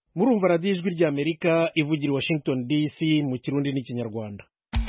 murumva radiyo ijwi ry'Amerika ivugira i Washington DC mu kirundi n'ikinyarwanda.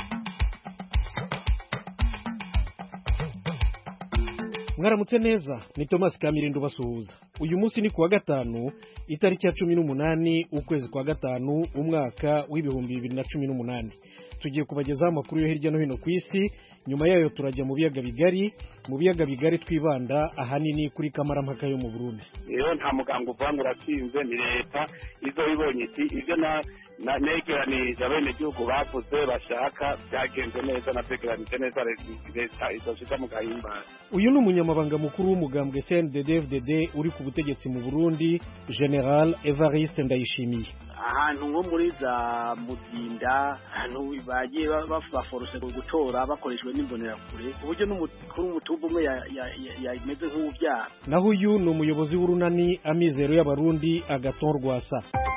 Mwaramutse neza, ni Thomas Kamirindo basuhuza. Uyu munsi ni kuwa gatanu, itariki ya 18 ukwezi kwa gatanu umwaka w'ibihumbi 2018. Tugiye kubagezaho amakuru yo hirya no hino ku isi, nyuma yayo turajya mu biyaga bigari twibanda ahanini kuri kamarampaka yo mu Burundi. Iyo nta muganga uvanga uratsinze ni leta izo ibonye iti ivyo negeranije abenegihugu bavuze bashaka byagenze neza na tegeranije neza leta izoshika mu gahimbara. Uyu ni umunyamabanga mukuru w'umugambwe CNDD-FDD uri ku butegetsi mu Burundi, General Evariste Ndayishimiye. Ahantu nko muri za Muzinda, ahantu bagiye baforose gutora bakoreshwe n'imbonerakure, uburyo n'umukuru w'umutumba umwe yameze nk'ubyara. Naho uyu ni umuyobozi w'urunani Amizero y'Abarundi Agathon Rwasa.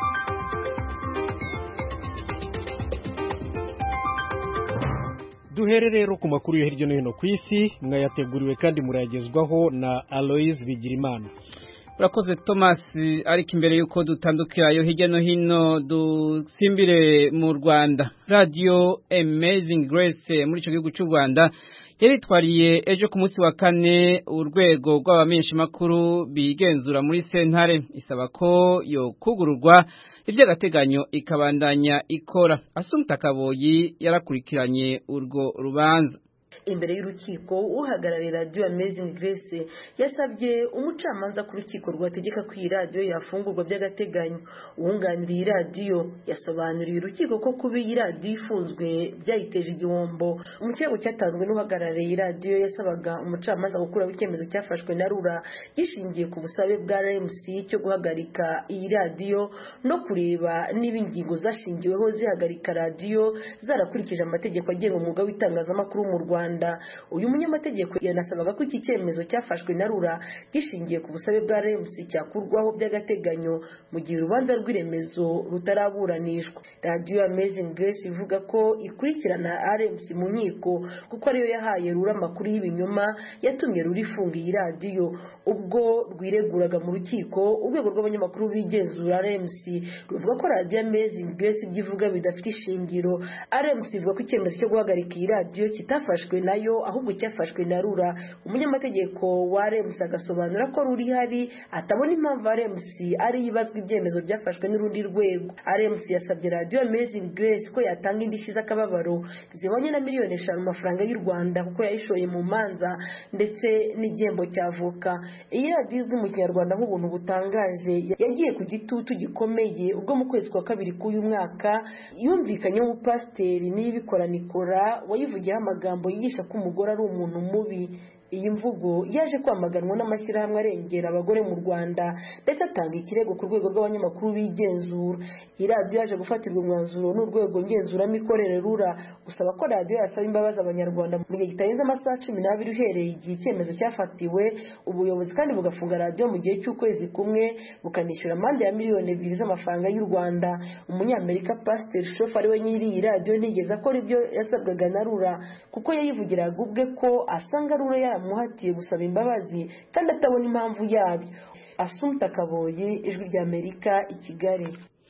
Duhere rero ku makuru yo hirya no hino ku isi, mwayateguriwe kandi murayagezwaho na Aloise Bigirimana. Urakoze Thomas, ariko imbere yuko dutandukira yo hirya no hino dusimbire mu Rwanda. Radio Amazing Grace muri ico gihugu cy'u Rwanda yaritwariye ejo ku munsi wa kane urwego rw'abamenyesha makuru bigenzura muri sentare, isaba ko yo kugururwa ivy'agateganyo ikabandanya ikora. Assumpta Kaboyi yarakurikiranye urwo rubanza. Imbere y'urukiko uhagarariye Radio Amazing Grace yasabye umucamanza ku rukiko rwategeka ko iyi radio yafungurwa by'agateganyo. Uwunganiriye iyi radio yasobanuriye urukiko ko kuba iyi radio ifunzwe byayiteje igihombo. Umukego cyatanzwe n'uhagarariye iyi radio yasabaga umucamanza gukuraho icyemezo cyafashwe na Rura gishingiye ku busabe bwa RMC cyo guhagarika iyi radio no kureba niba ingingo zashingiweho zihagarika radio zarakurikije amategeko agenga umwuga w'itangazamakuru mu Rwanda. Uyu munyamategeko yanasabaga ko iki cyemezo cyafashwe na Rura gishingiye ku busabe bwa RMC cyakurwaho by'agateganyo mu gihe urubanza rw'iremezo rutaraburanishwa. Radio Amazing Grace ivuga ko ikurikirana RMC mu nkiko kuko ariyo yahaye Rura amakuru y'ibinyoma yatumye Rura ifunga iyi radio. Ubwo rwireguraga mu rukiko, urwego rw'abanyamakuru bigenzura RMC ruvuga ko Radio Amazing Grace ibyivuga bidafite ishingiro. RMC ivuga ko icyemezo cyo guhagarika iyi radio kitafashwe nayo ahubwo cyafashwe na Rura. Umunyamategeko wa RMC agasobanura ko Rura ihari atabona impamvu RMC ari yibazwa ibyemezo byafashwe n'urundi rwego. RMC yasabye Radio Amazing Grace ko yatanga indishyi z'akababaro zibonye na miliyoni 5 amafaranga y'u Rwanda kuko yayishoye mu manza ndetse n'igihembo cy'avoka. Iyi radio izwi mu Kinyarwanda nk'ubuntu butangaje yagiye ku gitutu gikomeye ubwo mu kwezi kwa kabiri k'uyu mwaka yumvikanye umupasiteri n'ibikoranikora wayivugiyeho amagambo yigisha ko umugore ari umuntu mubi. Iyi mvugo yaje kwamaganwa n'amashyirahamwe arengera abagore mu Rwanda ndetse atanga ikirego ku rwego rw'abanyamakuru bigenzura. Iyi radio yaje gufatirwa umwanzuro n'urwego ngenzuramikorere Rura gusaba ko radio yasaba imbabazi abanyarwanda mu gihe kitarenze amasaha 12 uhereye igihe icyemezo cyafatiwe. Ubuyobozi kandi bugafunga radio mu gihe cy'ukwezi kumwe bukanishyura amande ya miliyoni 2 z'amafaranga y'u Rwanda. Umunyamerika Pastor Shoff ari we nyiri iyi radio ntigeze akora ibyo yasabwaga na Rura kuko yayivugiraga ubwe ko asanga Rura muhatiye gusaba imbabazi kandi atabona impamvu yabyo. Assumpta Kaboyi, ijwi ry'Amerika, i Kigali.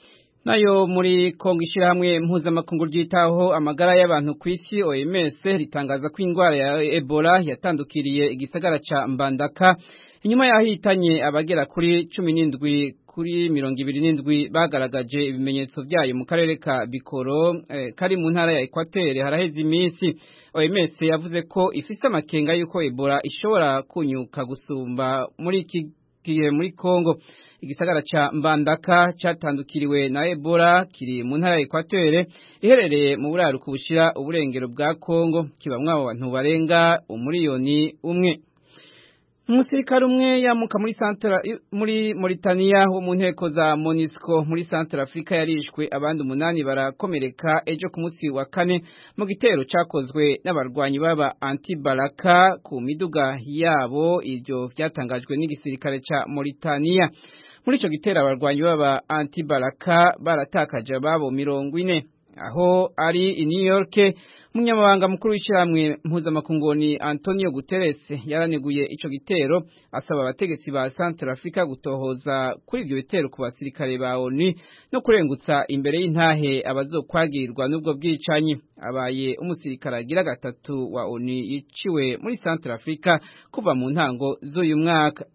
Nayo muri Kongo ishyirahamwe mpuzamakungu ryitaho amagara y'abantu ku isi OMS ritangaza ko indwara ya Ebola yatandukiriye igisagara ca Mbandaka inyuma yahitanye abagera kuri 17 kuri 27 bagaragaje ibimenyetso byayo mu karere ka Bikoro kari mu ntara ya Equateur haraheze iminsi. OMS yavuze ko ifise amakenga yuko Ebola ishobora kunyuka gusumba muri iki gihe muri Kongo. Igisagara ca Mbandaka cyatandukiriwe na Ebola kiri mu ntara ya Equateur iherereye mu buraruko bushira uburengero bwa Kongo, kibamwe abantu barenga umuriyoni umwe. Umusirikare umwe yamuka muri Mauritania wo mu nteko za MONUSCO muri Central Africa yarishwe, abandi 8 barakomereka ejo ku munsi wa kane mu gitero cyakozwe n'abarwanyi baba anti-Balaka ku miduga yabo. Ibyo byatangajwe n'igisirikare ca Mauritania. Muri ico gitero abarwanyi baba anti-Balaka baratakaje babo 40. aho ari i New York umunyamabanga mukuru w'ishyirahamwe mpuzamakungu Antonio Guterres yaraneguye ico gitero asaba abategetsi ba Centrafrica gutohoza kuri ivyo bitero ku basirikare ba ONU no kurengutsa imbere y'intahe abazokwagirirwa n'ubwo bwicanyi. Abaye umusirikare agira gatatu wa ONU yiciwe muri Centrafrica kuva mu ntango z'uyu mwaka.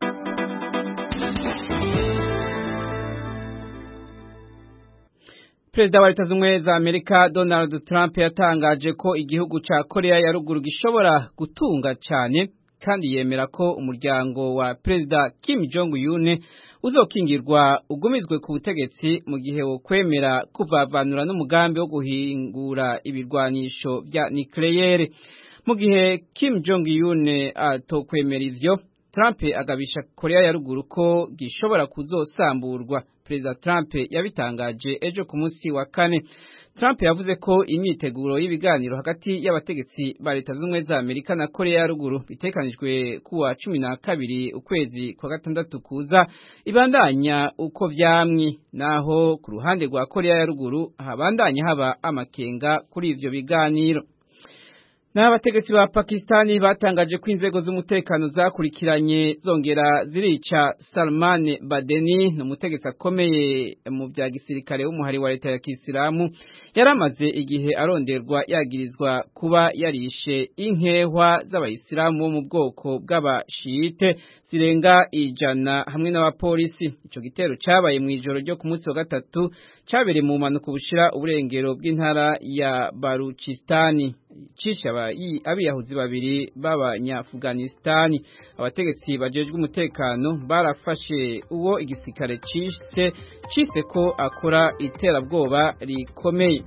Perezida wa Leta Zunze za Amerika Donald Trump yatangaje ko igihugu ca Korea ya ruguru gishobora gutunga cyane kandi yemera ko umuryango wa Perezida Kim Jong Un uzokingirwa ugumizwe ku butegetsi mu gihe wo kwemera kuvavanura n'umugambi wo guhingura ibirwanisho vya nucleaire. Mu gihe Kim Jong Un atokwemera ivyo, Trump agabisha Korea ya ruguru ko gishobora kuzosamburwa. Perezida Trump yabitangaje ejo ku munsi wa kane. Trump yavuze ko imyiteguro y'ibiganiro hagati y'abategetsi ba Leta Zunze za Amerika na Korea ya ruguru bitekanijwe kuwa 12 ukwezi kwa gatandatu kuza ibandanya uko vyamwi, naho ku ruhande rwa Korea ya ruguru habandanya haba amakenga kuri ivyo biganiro. N'abategetsi ba Pakistani batangaje ko inzego z'umutekano zakurikiranye zongera zirica Salman Badeni, n'umutegetsi akomeye mu bya gisirikare w'umuhari wa leta ya Kisilamu, yaramaze igihe aronderwa yagirizwa kuba yarishe inkehwa z'abayisilamu bo mu bwoko bw'abashiyite zirenga 100 hamwe n'abapolisi. Ico gitero cabaye mu ijoro ryo ku munsi wa gatatu cabereye mu manuko bushira uburengero bw'intara ya Baluchistani, cishe abiyahuzi babiri b'Abanya-Afghanistan. Abategetsi bajejwe umutekano barafashe uwo igisirikare cise ko akora iterabwoba rikomeye.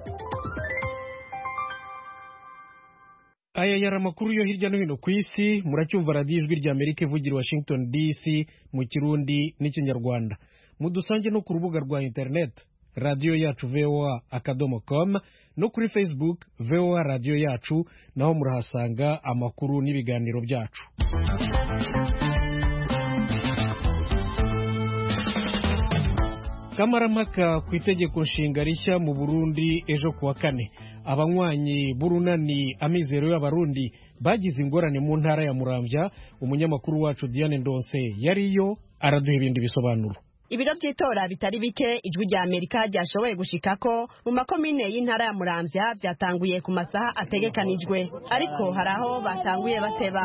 Aya yari amakuru yo hirya no hino ku isi. Muracyumva radiyo ijwi rya Amerika ivugira Washington DC mu Kirundi n'Ikinyarwanda. Mudusange no ku rubuga rwa internet radio yacu voa.com no kuri Facebook VOA radio yacu, naho murahasanga amakuru n'ibiganiro byacu. Kamarampaka ku itegeko nshinga rishya mu Burundi ejo kuwa kane. Abanywanyi burunani Amizero y'Abarundi bagize ingorane mu ntara ya Muramvya. Umunyamakuru wacu Diane Ndonse yariyo araduha ibindi bisobanuro. Ibiro by'itora bitari bike Ijwi rya Amerika ryashoboye gushikako mu makomine y'intara ya Muramvya byatanguye ku masaha ategekanijwe, ariko hari aho batanguye bateba.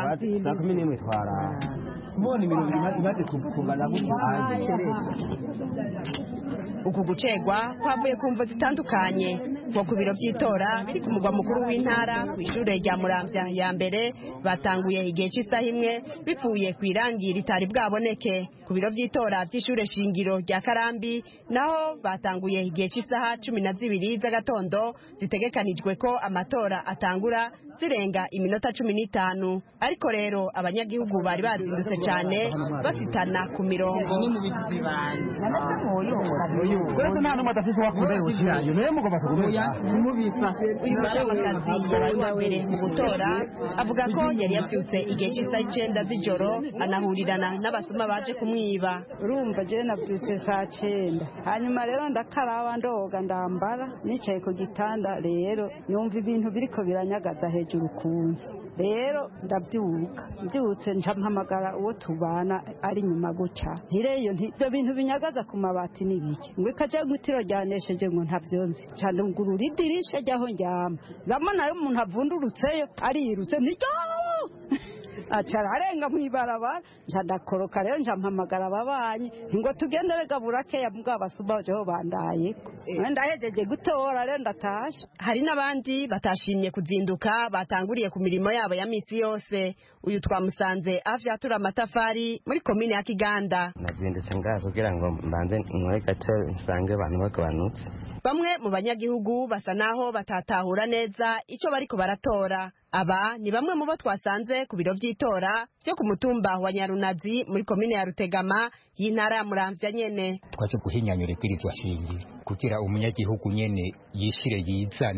Uku gucegwa kwavuye ku mvo zitandukanye, nko ku biro by'itora biri ku mugwa mukuru w'intara ku ishure rya Muramvya ya mbere batanguye igihe cy'isaha imwe bivuye ku irangi ritari bwaboneke. Ku biro by'itora by'ishure shingiro rya Karambi naho batanguye igihe cy'isaha 12 z'agatondo zitegekanijwe ko amatora atangura zirenga iminota 15, ariko rero abanyagihugu bari bazindutse cyane basitana ku mirongo. Uyu murabakazi yabaye uwa mbere mu gutora avuga ko yari yabyutse igihe cy'isaha 9 z'ijoro anahurirana n'abasuma baje kumwiba. Urumva je nabyutse saa 9, hanyuma rero ndakaraba ndoga ndambara nicaye ku gitanda, rero nyumva ibintu biriko biranyagaza hejuru kunzi, rero mbyutse ncampamagara uwo tubana ari nyuma guca ntireyo ibyo bintu binyagaza ku mabati n'ibiki ngo ikaje gutiro ryanesheje ngo ntavyonzi cyane ngurura idirisha ryaho njyama zamana yo umuntu avundurutseyo arirutse ntijo acara arenga mwibarabara ndakoroka, rero njampamagara ababanyi ngo tugendere gaburake ya mbwa basuba jo bandaye ndahejeje gutora, rero ndatasha. Hari n'abandi batashimye kuzinduka batanguriye ku mirimo yabo ya misi yose. Uyu twamusanze avyatura amatafari muri komine ya Kiganda. Nazindutse ngaha kugira ngo mbanze nkore gato nsange abantu bagabanutse. Bamwe mu banyagihugu basa naho batatahura neza ico bariko baratora. Aba ni bamwe mu bo twasanze ku biro by'itora byo ku mutumba wa Nyarunazi muri komine ya Rutegama y'intara ya Muramvya nyene. Twaje guhinyanyura ibwirizwa shingiro kugira umunyagihugu nyene yishire yizane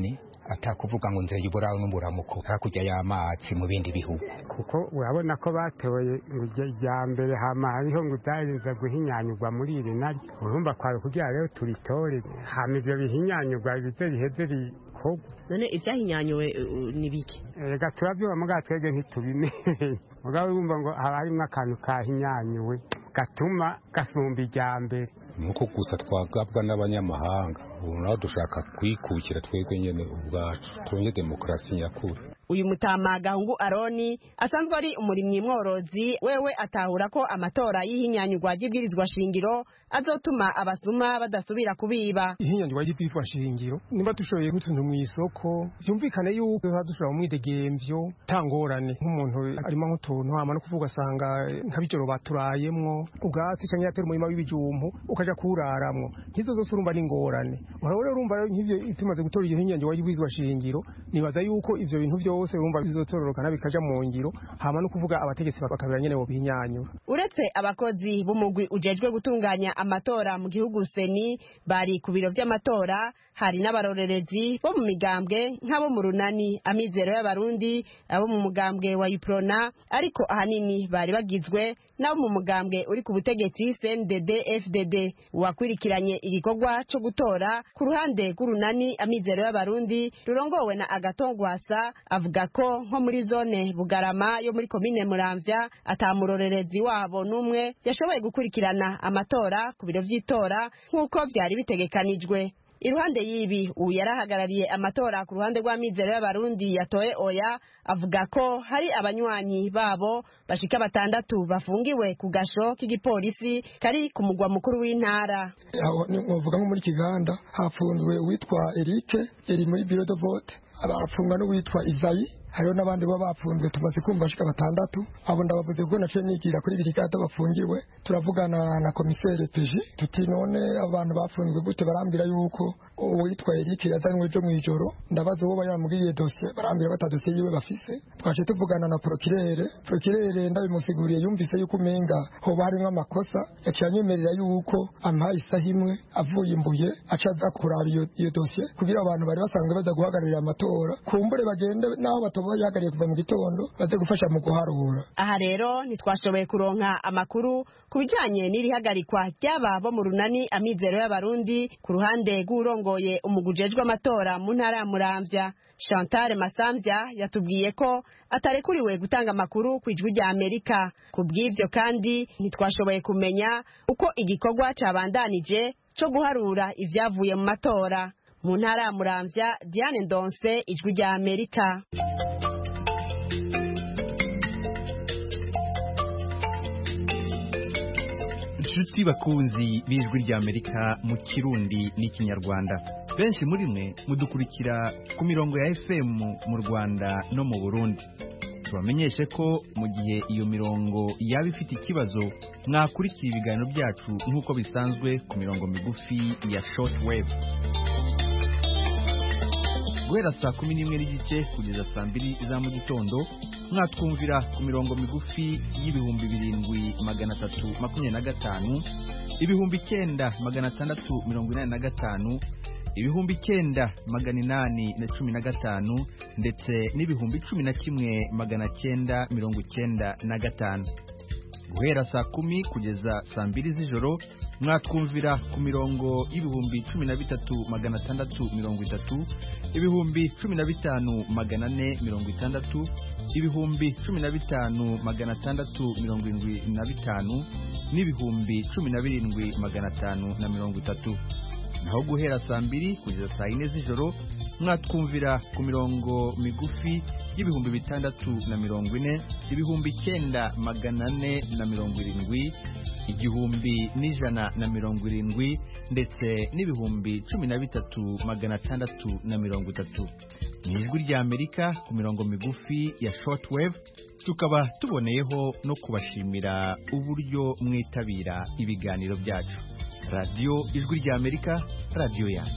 atakuvuga ngo nzeye uburaho n'uburamuko hakurya y'amazi mu bindi bihugu kuko urabona ko batoye irya mbere hama hariho ngo byarinze guhinyanyurwa muri iri naryo urumva kwawe kugira rero turitore hama ivyo bihinyanyurwa bize biheze bikorwa none ibyahinyanyuwe ni biki reka turabyuba mugabo twebwe ntitubimenye mugabo urumva ngo haba harimwo akantu kahinyanyuwe gatuma gasumba irya mbere nuko gusa twagabwa n'abanyamahanga ubu naho dushaka kwikukira twebwe nyene ubwacu turonye demokarasi nyakuri. Uyu Mutama Gahungu Aroni asanzwe ari umurimyi mworozi wewe atahura ko amatora y'ihinyanyurwa ry'ibwirizwa shingiro azotuma abasuma badasubira kubiba. Ihinyanyurwa ry'ibwirizwa shingiro niba dushoboye gutunga mu isoko byumvikane yuko dushobora mu mwidegemvyo tangorane nk'umuntu arimo nk'utuntu hama no kuvuga asanga nk'abijoro baturayemwo ubwatsi canke yatera umurima w'ibijumpu ukaja kuraramwo nkizo zose urumva n'ingorane urabona urumva nk'ivyo tumaze gutora ihinyanyurwa ry'ibwirizwa shingiro nibaza yuko ivyo bintu byose urumva bizotororokana bikaja mu ngiro hama no kuvuga abategetsi bakabira nyene bo bihinyanyura. Uretse abakozi b'umugwi ujejwe gutunganya amatora mu gihugu Seni bari ku biro vy'amatora hari n'abarorerezi bo mu migambwe nk'abo mu runani Amizero y'Abarundi abo mu mugambwe wa Iprona ariko ahanini bari bagizwe nabo mu mugambwe uri ku butegetsi CNDD FDD. Uwakwirikiranye igikorwa co gutora ku ruhande rw'urunani Amizero y'Abarundi rurongowe na Agatongwasa avuga ko nko muri zone Bugarama yo muri komine Muramvya atamurorerezi wabo numwe yashoboye gukurikirana amatora ku biro vy'itora nk'uko vyari bitegekanijwe. Iruhande yibi uyarahagarariye amatora ku ruhande rw'Amizero y'Abarundi yatoye oya avuga ko hari abanywanyi babo bashika 6 bafungiwe ku gasho k'igipolisi kari ku mugwa mukuru w'intara. Ngovuga nko muri Kiganda hafunzwe uwitwa Eric eri muri bureau de vote abafunga no witwa Izayi hariho n'abandi baba bafunzwe tumaze kumva shika 6 abo ndabavuze ko nace nigira kuri birigada bafungiwe turavugana na komisere PJ tuti none abantu bafunzwe gute barambira yuko uwitwa Eric yazanywe ejo mwijoro ndabaza uwo bayamubwiye dossier barambira batadosiye yiwe bafise twaje tuvugana na procureur ndabimusiguriye yumvise yuko umenga ho barimo amakosa yacanyemerera yuko ampaye isaha imwe avuye imbuye acaza kuraba iyo dossier kugira abantu bari basanzwe baza guhagararira amatora kumbure bagende naho yagariye kuva mu gitondo baze gufasha mu guharura. Aha rero ntitwashoboye kuronka amakuru kubijanye n'irihagarikwa ry'aba bo mu runani Amizero y'Abarundi ku ruhande rw'urongoye umugujejwe amatora mu ntara ya Muramvya. Chantal Masamvya yatubwiye ko atarekuriwe gutanga amakuru ku ijwi rya Amerika. Kubw'ivyo kandi ntitwashoboye kumenya uko igikorwa cabandanije co guharura ivyavuye mu matora. Mu ntara ya Muramvya, Diane Ndonse, ijwi rya Amerika. Inshuti bakunzi b'ijwi rya Amerika mu Kirundi n'ikinyarwanda, benshi muri mwe mudukurikira ku mirongo ya FM mu Rwanda no mu Burundi. Tubamenyeshe ko mu gihe iyo mirongo yaba ifite ikibazo mwakurikira ibiganiro byacu nk'uko bisanzwe ku mirongo migufi ya shortwave. Guhera saa 11:15 kugeza saa 2 za mu gitondo mwatwumvira ku mirongo migufi y'ibihumbi 7325, ibihumbi 9685, ibihumbi 9815 ndetse n'ibihumbi 11995. Guhera saa 10 kugeza saa 2 z'ijoro mwatwumvira ku mirongo y'ibihumbi 13630, ibihumbi 15460, ibihumbi 15675 n'ibihumbi 17530. Naho guhera saa 2 kugeza saa 4 z'ijoro mwatwumvira ku mirongo migufi y'ibihumbi 640, ibihumbi 9470, igihumbi 170 ndetse n'ibihumbi 13630. N'ijwi rya Amerika ku mirongo migufi ya shortwave, tukaba tuboneyeho no kubashimira uburyo mwitabira ibiganiro byacu. Radio Ijwi rya Amerika, radio yanyu.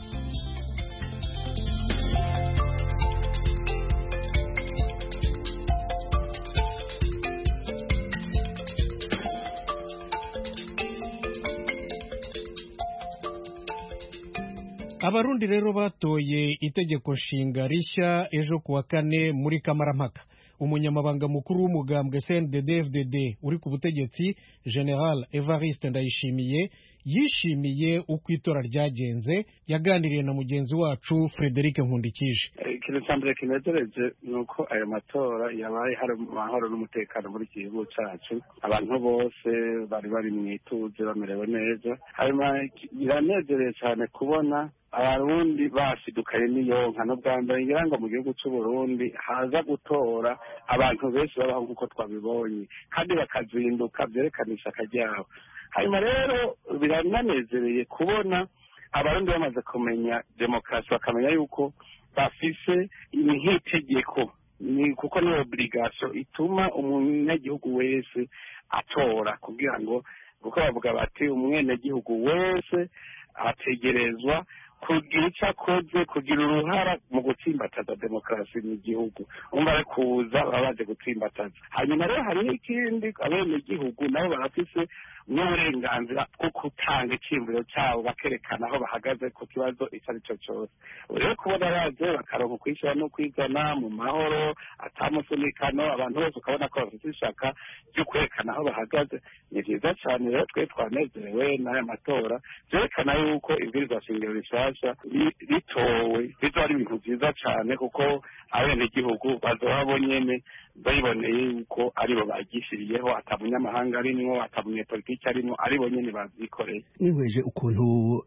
abarundi rero batoye itegeko nshinga rishya ejo kuwa kane muri kamarampaka. Umunyamabanga mukuru w'umugambwe CNDD-FDD uri ku butegetsi General Evariste Ndayishimiye yishimiye uko itora ryagenze, yaganiriye na mugenzi wacu Frederic Nkundikije. Ikintu cya mbere kinezereje ni uko ayo matora yabaye hari amahoro n'umutekano muri iki gihugu cyacu, abantu bose bari mu ituze bamerewe neza. Hanyuma biranezereye cyane kubona abarundi bashidukanye n'iyonka no bwa mbere ngira ngo mu gihugu cy'u Burundi haza gutora abantu benshi babaho nk'uko twabibonye kandi bakazinduka byerekana ishyaka ryabo. Hanyuma rero birananezereye kubona abarundi bamaze kumenya demokarasi, bakamenya yuko bafise nk'itegeko kuko ni obligation ituma umunyagihugu wese atora, kugira ngo kuko bavuga bati umwenegihugu wese ategerezwa kugira icyo akoze, kugira uruhara mu gutsimbataza demokarasi mu gihugu. Umva ari kuza baba baje gutsimbataza. Hanyuma rero hari n'ikindi, abenegihugu nabo barafise n'uburenganzira bwo gutanga icyiyumviro cyabo, bakerekana aho bahagaze ku kibazo icyo ari cyo cyose. Rero kubona baje bakaronka kwishyira no kwizana mu mahoro atamusunikano, abantu bose ukabona ko bafite ishaka ryo kwerekana aho bahagaze, ni byiza cyane. Rero twe twanezerewe n'aya matora, byerekana yuko ibwirizwa shingiro rishasha ritowe bizoba ari ibintu byiza cyane, kuko abenegihugu bazoba bonyene bayiboneye yuko aribo bagishiriyeho, atamunyamahanga arimwo, atamunyepolitiki arimwo, aribo nyene bavyikoreye. Nihweje ukuntu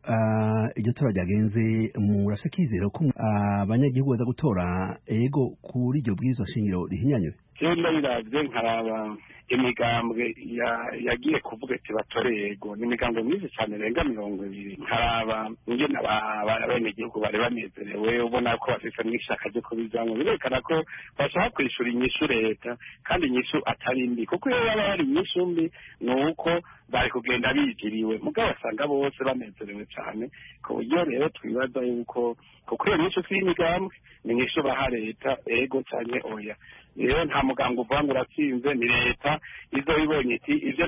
iryo tora ryagenze, murafise kizero ko abanyagihugu baza gutora ego kuri iryo bwirizwa shingiro rihinyanywe? Kenda biravye nkaraba imigambwe yagiye kuvuga ati batore yego, ni imigambwe myinshi cyane irenga 20. nkaraba ingene abenegihugu bari banezerewe, ubona ko bafise n'ishaka ryo kubijamwo, birekana ko bashaka kwishura inyishu leta, kandi inyishu atari mbi, kuko iyo baba bari inyishu mbi ni uko bari kugenda bijiriwe, mugabo basanga bose banezerewe cyane, ku buryo rero twibaza yuko kuko iyo nyishu si imigambwe, ni inyishu baha leta ego canke oya. Rero nta muganga uvuga ngo uratsinze, ni leta izo ibonye iti ivyo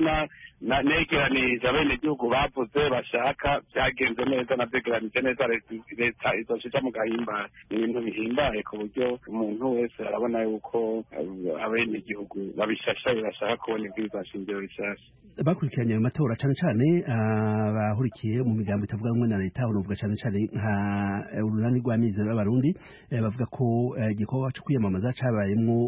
negeranije abenegihugu bavuze bashaka byagenze neza, navyegeranije neza, leta izoshija mu gahimbare. Ni ibintu bihimbaye ku buryo umuntu wese arabona yuko abenegihugu babishashaye bashaka kubona ibwirizwa shingiro rishasha. Bakurikiranye ayo matora cane cane bahurikiye mu migambo itavuga rumwe na leta, uvuga cane cane nka urunani rw'amizero y'abarundi, bavuga ko igikorwa cyo kwiyamamaza cabayemwo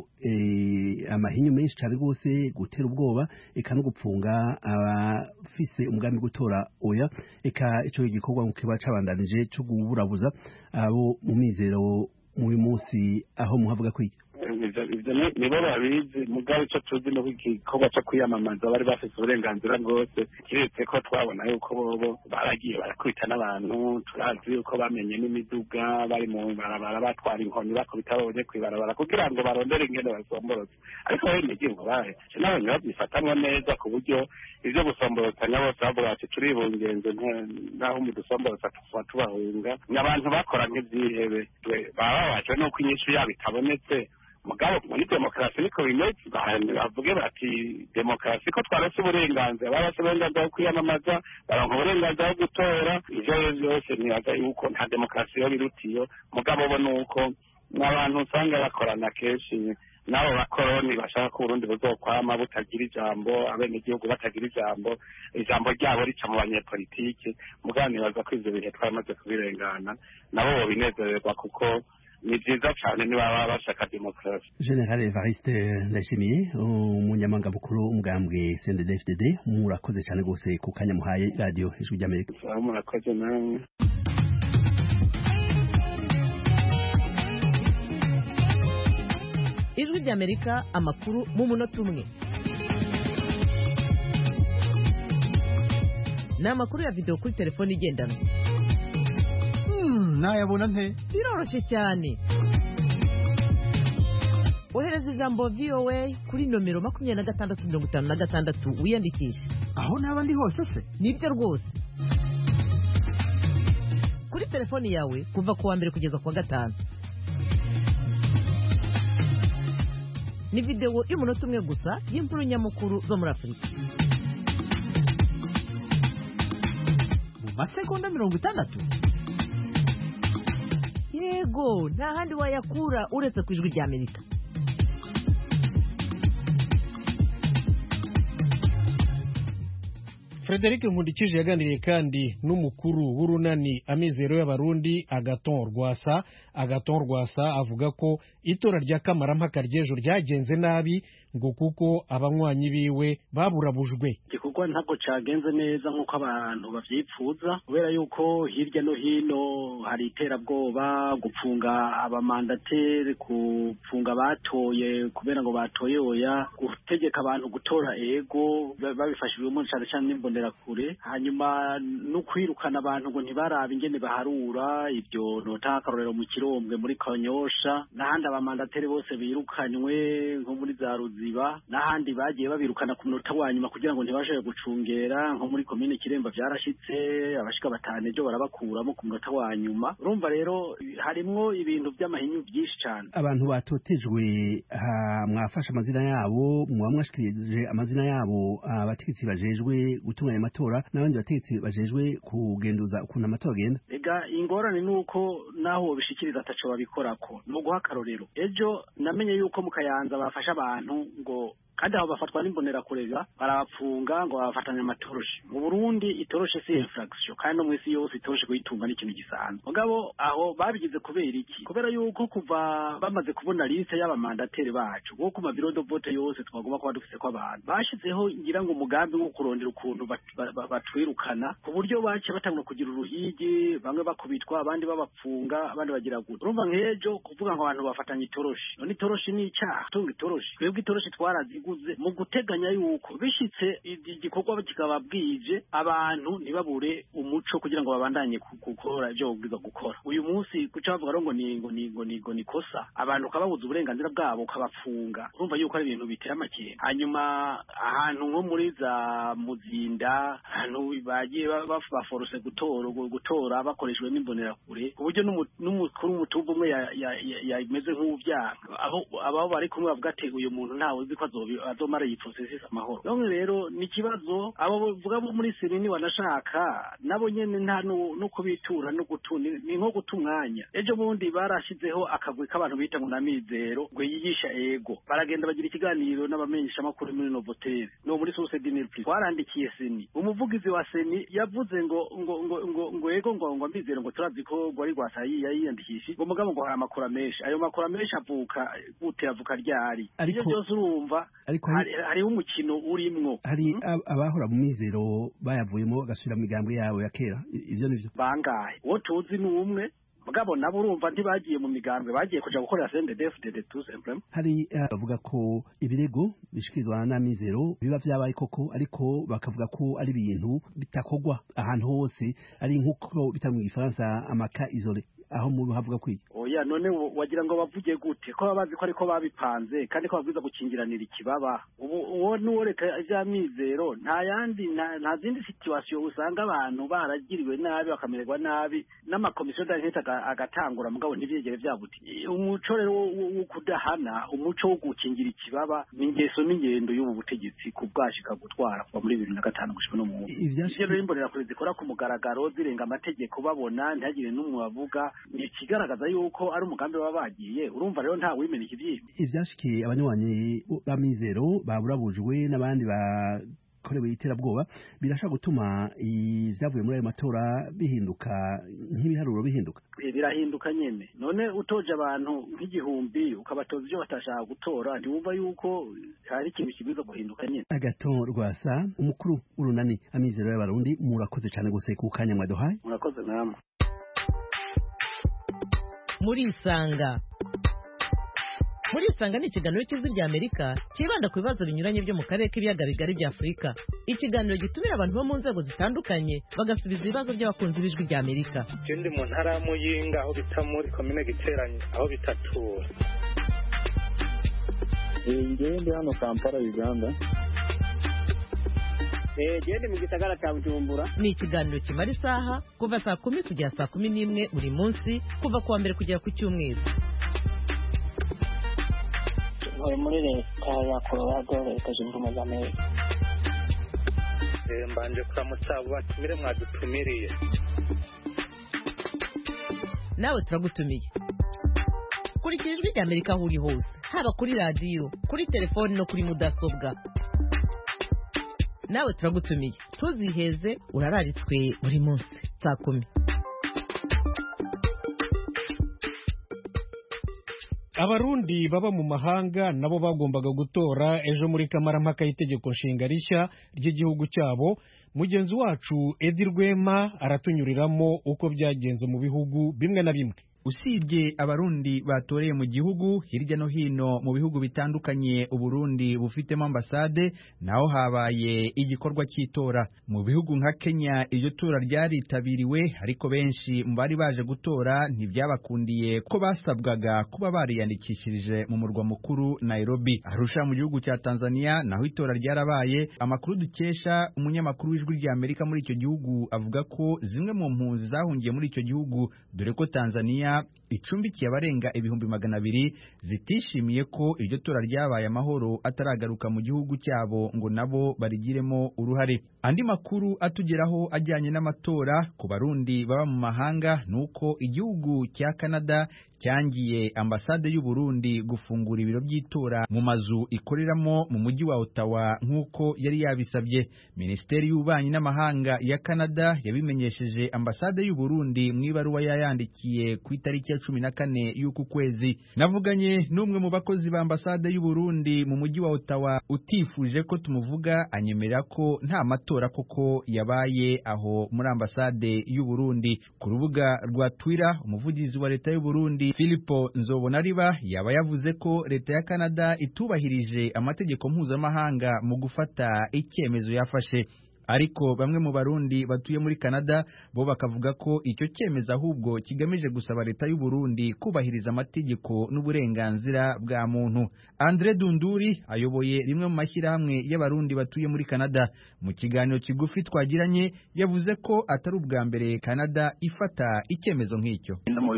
amahinyu menshi cyane rwose, gutera ubwoba eka no gupfunga abafise umugambi gutora oya, eka ico gikorwa kiba cabandanije cyo guburabuza abo mu mizero mu munsi aho muhavuga kwiki. Ivyo nibo babizi, mugabo ico tuzi no igikorwa cyo kwiyamamaza bari bafise uburenganzira bwose, kiretse ko twabona yuko bobo baragiye barakwita n'abantu, turazi yuko bamenye n'imiduga bari mu barabara batwara inkoni bakubita babonye kwibarabara kugira ngo barondere ingene basomborotse. Ariko bene igihugu bahe n'abantu babyifatamwo neza, ku buryo ivyo gusomborotanya bose bavuga ati turibungenze naho mu dusomborotsa tuba tubahunga. N'abantu bakora nk'ivyihebe, bababajwe n'uko inyishu yabo itabonetse. Mugabo muri demokarasi niko bimeze, bavuge bati demokarasi ko twarose uburenganzira, barose uburenganzira bwo kwiyamamaza, baronka uburenganzira bwo gutora, ivyo byose ntibaza yuko nta demokarasi yo birutiyo. Mugabo bo nuko n'abantu usanga bakorana kenshi n'abo bakoroni bashaka ko Burundi buzokwama butagira ijambo, abenegihugu batagira ijambo ryabo rica mu banyepolitike. Mugabo nibaza ko ivyo bihe twamaze kubirengana, nabo bobinezererwa kuko ni byiza cyane niba bashaka demokarasi. General Evariste Ndayishimiye, umunyamabanga mukuru w'umugambwe CNDD-FDD, murakoze cyane rwose ku kanya muhaye radio Ijwi ry'Amerika. Murakoze namwe. Ijwi ry'Amerika, amakuru mu munota umwe. Ni amakuru ya video kuri telefone igendanwa. Nayabona nte? Biroroshye cyane. Ohereza ijambo VOA kuri nomero 2656 wiyandikisha. Aho naba ndi hose se? Nibyo rwose. Kuri telefoni yawe kuva ku wa mbere kugeza ku wa gatanu. Ni video y'umunota umwe gusa y'inkuru nyamukuru zo muri Afurika. Mu masegonda 60. yego nta handi wayakura uretse ku ijwi ry'Amerika. Frederic Nkundikije yaganiriye kandi n'umukuru w'urunani Amizero y'Abarundi Agathon Rwasa avuga ko itora rya kamarampaka ry'ejo ryagenze nabi ngo kuko abanywanyi biwe baburabujwe. Igikorwa ntabwo cagenze neza nk'uko abantu bavyipfuza kubera yuko hirya no hino hari iterabwoba, gupfunga abamandateri, gupfunga batoye kubera ngo batoye oya, gutegeka abantu gutora ego babifashijwemo cyane cyane n'imbonerakure, hanyuma no kwirukana abantu ngo ntibarabe ingene baharura. Ibyo nota akarorero mu Kirombwe muri Kanyosha n'ahandi abamandateri bose birukanywe nko muri za Ruziba n'ahandi bagiye babirukana ku munota wa nyuma kugira ngo ntibashe gucungera, nko muri komine Kiremba byarashitse abashika batane byo barabakuramo ku munota wa nyuma. Urumva rero harimwo ibintu by'amahinyu byinshi cyane. Abantu batotejwe mwafasha amazina yabo, mwamwashikirije amazina yabo abategetsi bajejwe gutunganya amatora n'abandi bategetsi bajejwe kugenduza ukuntu amatora agenda. Ega ingorane nuko naho bishikiriza ataco babikorako. No guha akarorero, ejo namenye yuko mu Kayanza bafasha abantu ngo kandi aho bafatwa n'imbonerakure barabapfunga ngo bafatanya amatoroshi. Mu Burundi itoroshe si infraction kandi no mu isi yose itoroshe kuyitunga n'ikintu gisanzwe. Mugabo aho babigize kubera iki? Kubera yuko kuva bamaze kubona liste y'abamandateri bacu wo ku mabiro de vote yose twagomba kuba dufise ko abantu bashizeho ngira ngo umugambi wo kurondera ukuntu batwirukana ku buryo bace batangura kugira uruhigi, bamwe bakubitwa abandi babapfunga abandi bagira gute. Urumva nk'ejo kuvuga ngo abantu bafatanya itoroshi, none itoroshi ni icyaha, tunga itoroshi. Twebwe itoroshi twarazi mu guteganya yuko bishitse igikorwa kikaba bwije abantu ntibabure umuco kugira ngo babandanye gukora ibyo babwirizwa gukora. Uyu munsi kuca bavuga ngo ni kosa abantu kababuza uburenganzira bwabo ukabapfunga, urumva yuko ari ibintu bitera amakenga. Hanyuma ahantu nko muri za Muzinda ahantu bagiye baforose gutora bakoreshwe n'imbonerakure ku buryo n'umukuru w'umutumba umwe yameze nk'uvyanga abo bari kumwe bavuga ati uyu muntu ntawe uzi ko azomara iyi processes amahoro. None rero ni kibazo abo bavuga bo muri Senini wanashaka nabo nyene nta no kubitura no gutuna ni nko gutumwanya. Ejo bundi barashizeho akagwi k'abantu bita ngo Amizero ngo yigisha ego, baragenda bagira ikiganiro n'abamenyesha makuru muri Novotel no muri Source Dinner Plus. Warandikiye Seni, umuvugizi wa Seni yavuze ngo ego ngo Amizero ngo turazi ko gwari gwasayi yiyandikishije ngo mugabo ngo hari amakuru menshi. Ayo makuru menshi avuka gute avuka ryari? Iyo byose urumva hariho umukino urimwo. Hari abahora mu Mizero bayavuyemo bagasubira mu migambo yabo ya kera, ivyo nivyo bangahe wo tuzi n'umwe mugabo nabo urumva ntibagiye mu migambwe, bagiye kuja gukorera CNDD-FDD tout simplement. Hari bavuga ko ibirego bishikirizwa na Mizero biba vyabaye koko, ariko bakavuga ko ari ibintu bitakogwa ahantu hose, ari nkuko bita mu Gifaransa amaka isole. Aho mu havuga kwiki oya none wagira ngo bavuge gute ko babazi ko ariko babipanze kandi ko babwiza gukingiranira ikibaba. Uwo nuworeka ya Mizero nta yandi nta zindi situation usanga abantu baragiriwe nabi bakamererwa nabi n'amakomisiyo d'enquête agatangura mugabo ntivyegere vyabuti. Umuco rero wo kudahana, umuco wo gukingira ikibaba n'ingeso n'ingendo y'ubu butegetsi kubwashika gutwara kuva muri 2005 gushika no mu ivyo rero imborera kuri zikora ku mugaragaro zirenga amategeko babona ntagire n'umwe bavuga ni kigaragaza yuko ari umugambi babagiye. Urumva rero nta wimena ikivyibi. Ivyashikiye abanywanyi ba Mizero baburabujwe n'abandi bakorewe iterabwoba birashaka gutuma ivyavuye muri ayo matora bihinduka nk'ibiharuro bihinduka. Birahinduka nyene. None utoje abantu nk'igihumbi ukabatoza ivyo batashaka gutora, ntiwumva yuko hari ikintu kibiza guhinduka nyene. Agathon Rwasa, umukuru w'urunani Amizero y'Abarundi, murakoze cyane gose ku kanya mwaduhaye. Murakoze namwe. Murisanga ni ikiganiro cy'Ijwi ry'Amerika kibanda ku bibazo binyuranye byo mu karere k'ibiyaga bigari bya Afurika. Ikiganiro gitumira abantu bo mu nzego zitandukanye bagasubiza ibibazo by'abakunzi b'Ijwi ry'Amerika. Ndi mu ntara ya Muyinga aho bita muri komine Giteranye aho bitatura. Ndi hano Kampala Uganda. Ndi mu gisagara cya Bujumbura. Ni ikiganiro kimara isaha kuva saa 10 kugera saa 11 buri munsi kuva kuwa mbere kugera ku cyumweru. Muri leta ya Colorado leta zunze ubumwe za Amerika. Mbanje kuramutsa abo batumire mwadutumiriye. nawe turagutumiye. Kurikira Ijwi ry'Amerika aho uri hose, haba kuri radiyo, kuri telefoni no kuri mudasobwa. Nawe turagutumiye, ntuziheze, urararitswe buri munsi saa 10. Abarundi baba mu mahanga nabo bagombaga gutora ejo muri kamarampaka y'itegeko nshinga rishya ry'igihugu cyabo. Mugenzi wacu Edi Rwema aratunyuriramo uko byagenze mu bihugu bimwe na bimwe. Usibye abarundi batoreye mu gihugu, hirya no hino mu bihugu bitandukanye Uburundi bufitemo ambasade, naho habaye igikorwa cy'itora. Mu bihugu nka Kenya iryo tora ryaritabiriwe, ariko benshi mu bari baje gutora ntibyabakundiye ko basabwaga kuba bariyandikishirije mu murwa mukuru Nairobi. Arusha mu gihugu cya Tanzania naho itora ryarabaye. Amakuru dukesha umunyamakuru w'Ijwi ry'Amerika muri icyo gihugu avuga ko zimwe mu mpunzi zahungiye muri icyo gihugu, dore ko Tanzania icumbikiye abarenga 200,000 zitishimiye ko iryo tora ryabaye amahoro ataragaruka mu gihugu cyabo ngo nabo barigiremo uruhare. Andi makuru atugeraho ajyanye n'amatora ku barundi baba mu mahanga nuko igihugu cya Canada cyangiye ambasade y'u Burundi gufungura ibiro by'itora mu mazu ikoreramo mu mujyi wa Ottawa nk'uko yari yabisabye. Minisiteri y'Ububanyi n'Amahanga ya Canada yabimenyesheje ambasade y'u Burundi mu ibaruwa yayandikiye ku itariki ya 14 y'uku kwezi. Navuganye n'umwe mu bakozi ba ambasade y'u Burundi mu mujyi wa Ottawa utifuje ko tumuvuga, anyemerera ko nta matora koko yabaye aho muri ambasade y'u Burundi. Ku rubuga rwa Twitter, umuvugizi wa leta y'u Burundi Philipo Nzobonariba yaba yavuze ko leta ya Canada itubahirije amategeko mpuzamahanga mu gufata icyemezo yafashe. Ariko bamwe mu barundi batuye muri Canada bo bakavuga ko icyo cyemezo ahubwo kigamije gusaba leta y'u Burundi kubahiriza amategeko n'uburenganzira bwa muntu. Andre Dunduri ayoboye rimwe mu mashyirahamwe y'abarundi batuye muri Canada. Mu kiganiro kigufi twagiranye yavuze ko atari ubwa mbere Canada ifata icyemezo nk'icyo. Mu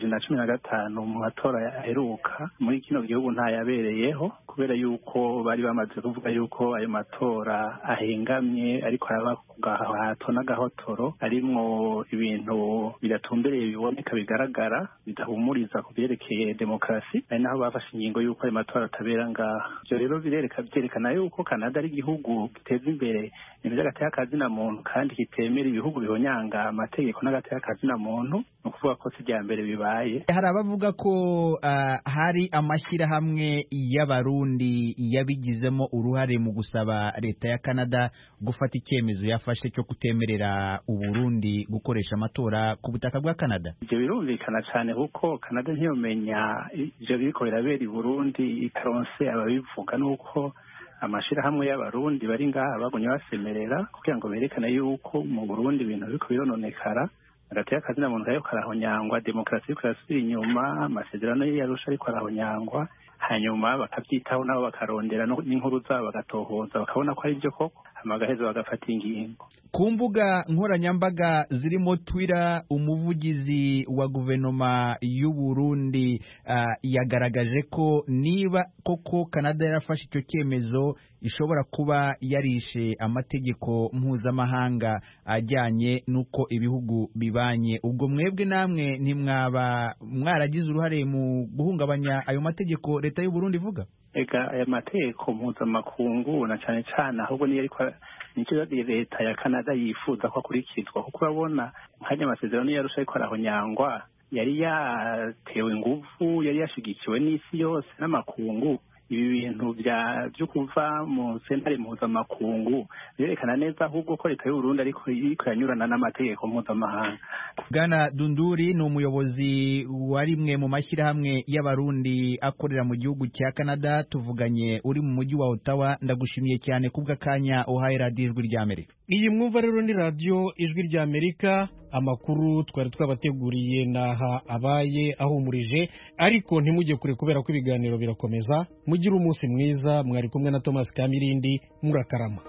2015 mu matora yaheruka muri kino gihugu nta yabereyeho kubera yuko bari bamaze kuvuga yuko ayo matora ahengamye ariko araba kugahato n'agahotoro, arimwo ibintu bidatumbereye biboneka bigaragara bidahumuriza ku byerekeye demokarasi, ari naho bafashe ingingo yuko ayo matora atabera ngaha. Ibyo rero byerekana yuko Canada ari igihugu giteza imbere ibintu by'agateka kazina muntu kandi kitemera ibihugu bihonyanga amategeko n'agateka kazina muntu, ni ukuvuga ko si rya mbere bibaye. Hari abavuga ko hari amashyirahamwe y'abarundi yabigizemo uruhare mu gusaba leta ya Canada gufata icyemezo yafashe cyo kutemerera Uburundi gukoresha amatora ku butaka bwa Canada. Ibyo birumvikana cyane kuko Canada ntiyomenya ibyo biriko birabera i Burundi itaronse ababivuga, nuko amashirahamwe y'abarundi bari ngaha bagumye basemerera kugira ngo berekane yuko mu Burundi ibintu biriko birononekara, agateka kazina muntu kayo karahonyangwa, demokarasi iriko irasubira inyuma, amasezerano y'Arusha ariko arahonyangwa, hanyuma bakabyitaho nabo bakarondera n'inkuru zabo bagatohoza bakabona ko ari byo koko, amagahezo bagafata ingingo. Ku mbuga nkoranyambaga zirimo Twitter, umuvugizi wa guverinoma y'u Burundi yagaragaje ko niba koko Canada yarafashe icyo cyemezo ishobora kuba yarishe amategeko mpuzamahanga ajyanye n'uko ibihugu bibanye. Ubwo mwebwe namwe ntimwaba mwaragize uruhare mu guhungabanya ayo mategeko leta y'u Burundi ivuga? Ega aya mategeko mpuzamakungu na cyane cyane ahubwo niyo ariko nicyo leta ya Canada yifuza ko akurikizwa, kuko urabona nk'aya masezerano y'Arusha ariko arahonyangwa yari yatewe ingufu, yari yashigikiwe n'isi yose n'amakungu. Ibi bintu byo kuva mu sentare mpuzamakungu birerekana neza ahubwo ko leta y'u Burundi ariko yanyurana n'amategeko mpuzamahanga. Bwana Dunduri ni umuyobozi wa rimwe mu mashyirahamwe y'abarundi akorera mu gihugu cya Canada. Tuvuganye uri mu mujyi wa Ottawa. Ndagushimiye cyane kubw'akanya uhaye radiyo Ijwi ry'Amerika. Iyi mwumva rero ni radiyo Ijwi ry'Amerika. Amakuru twari twabateguriye naha abaye ahumurije, ariko ntimujye kure kubera ko ibiganiro birakomeza. Mugire umunsi mwiza. Mwari kumwe na Thomas Kamirindi. Murakarama.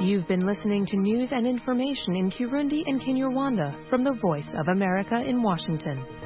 You've been listening to news and information in Kirundi and Kinyarwanda from the Voice of America in Washington.